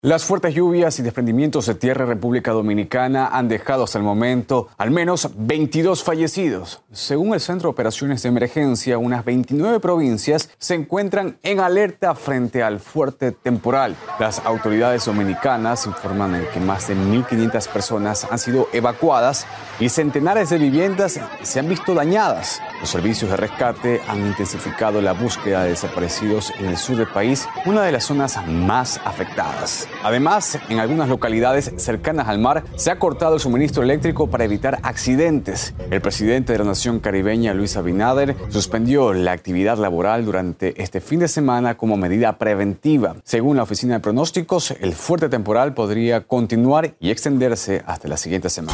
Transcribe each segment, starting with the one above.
Las fuertes lluvias y desprendimientos de tierra en República Dominicana han dejado hasta el momento al menos 22 fallecidos. Según el Centro de Operaciones de Emergencia, unas 29 provincias se encuentran en alerta frente al fuerte temporal. Las autoridades dominicanas informan de que más de 1.500 personas han sido evacuadas y centenares de viviendas se han visto dañadas. Los servicios de rescate han intensificado la búsqueda de desaparecidos en el sur del país, una de las zonas más afectadas. Además, en algunas localidades cercanas al mar se ha cortado el suministro eléctrico para evitar accidentes. El presidente de la nación caribeña, Luis Abinader, suspendió la actividad laboral durante este fin de semana como medida preventiva. Según la Oficina de Pronósticos, el fuerte temporal podría continuar y extenderse hasta la siguiente semana.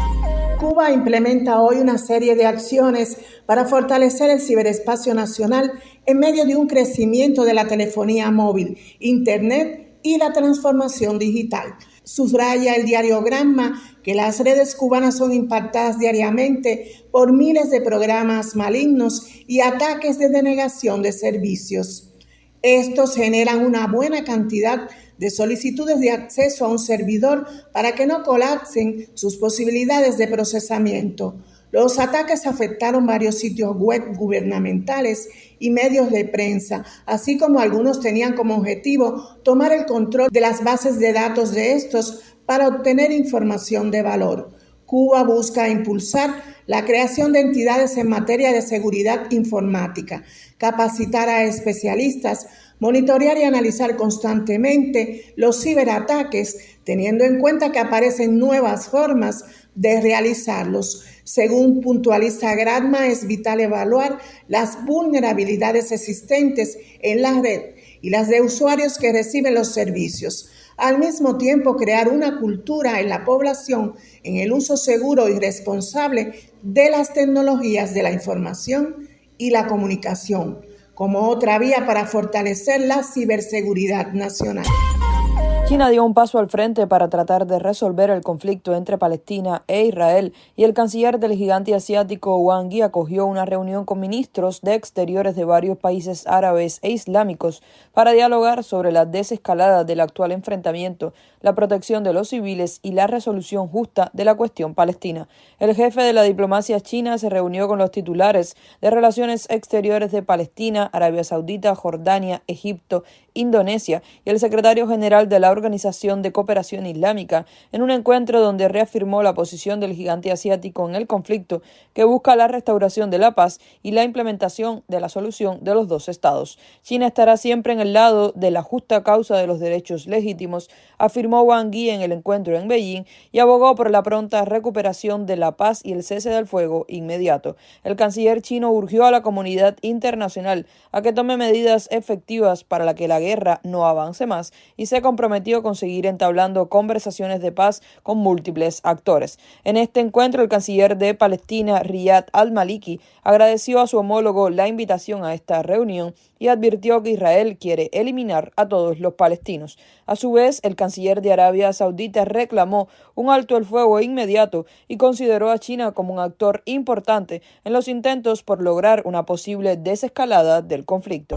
Cuba implementa hoy una serie de acciones para fortalecer el ciberespacio nacional en medio de un crecimiento de la telefonía móvil, Internet y la transformación digital. Subraya el diario Granma que las redes cubanas son impactadas diariamente por miles de programas malignos y ataques de denegación de servicios. Estos generan una buena cantidad de solicitudes de acceso a un servidor para que no colapsen sus posibilidades de procesamiento. Los ataques afectaron varios sitios web gubernamentales y medios de prensa, así como algunos tenían como objetivo tomar el control de las bases de datos de estos para obtener información de valor. Cuba busca impulsar la creación de entidades en materia de seguridad informática, capacitar a especialistas, monitorear y analizar constantemente los ciberataques, teniendo en cuenta que aparecen nuevas formas de realizarlos. Según puntualiza Granma, es vital evaluar las vulnerabilidades existentes en la red y las de usuarios que reciben los servicios. Al mismo tiempo, crear una cultura en la población en el uso seguro y responsable de las tecnologías de la información y la comunicación, como otra vía para fortalecer la ciberseguridad nacional. China dio un paso al frente para tratar de resolver el conflicto entre Palestina e Israel y el canciller del gigante asiático Wang Yi acogió una reunión con ministros de exteriores de varios países árabes e islámicos para dialogar sobre la desescalada del actual enfrentamiento, la protección de los civiles y la resolución justa de la cuestión palestina. El jefe de la diplomacia china se reunió con los titulares de Relaciones Exteriores de Palestina, Arabia Saudita, Jordania, Egipto, Indonesia y el secretario general de la Organización de Cooperación Islámica en un encuentro donde reafirmó la posición del gigante asiático en el conflicto que busca la restauración de la paz y la implementación de la solución de los dos estados. China estará siempre en el lado de la justa causa de los derechos legítimos, afirmó Wang Yi en el encuentro en Beijing y abogó por la pronta recuperación de la paz y el cese del fuego inmediato. El canciller chino urgió a la comunidad internacional a que tome medidas efectivas para que la guerra no avance más y se comprometió con seguir entablando conversaciones de paz con múltiples actores. En este encuentro, el canciller de Palestina, Riyad al-Maliki, agradeció a su homólogo la invitación a esta reunión y advirtió que Israel quiere eliminar a todos los palestinos. A su vez, el canciller de Arabia Saudita reclamó un alto el fuego inmediato y consideró a China como un actor importante en los intentos por lograr una posible desescalada del conflicto.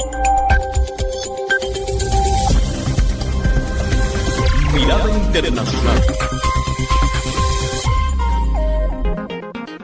Mirada Internacional.